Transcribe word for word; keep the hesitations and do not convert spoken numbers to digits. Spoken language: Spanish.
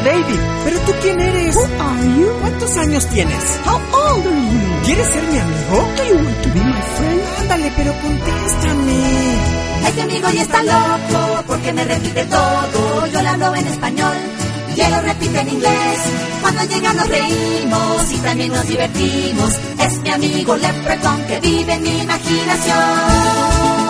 David. ¿Pero tú quién eres? Who are you? ¿Cuántos años tienes? How old are you? ¿Quieres ser mi amigo? Do you want to be my friend? Ándale, pero contéstame. Este amigo ya está loco porque me repite todo. Yo le hablo en español y él lo repite en inglés. Cuando llega nos reímos y también nos divertimos. Es mi amigo Leprechaun que vive en mi imaginación.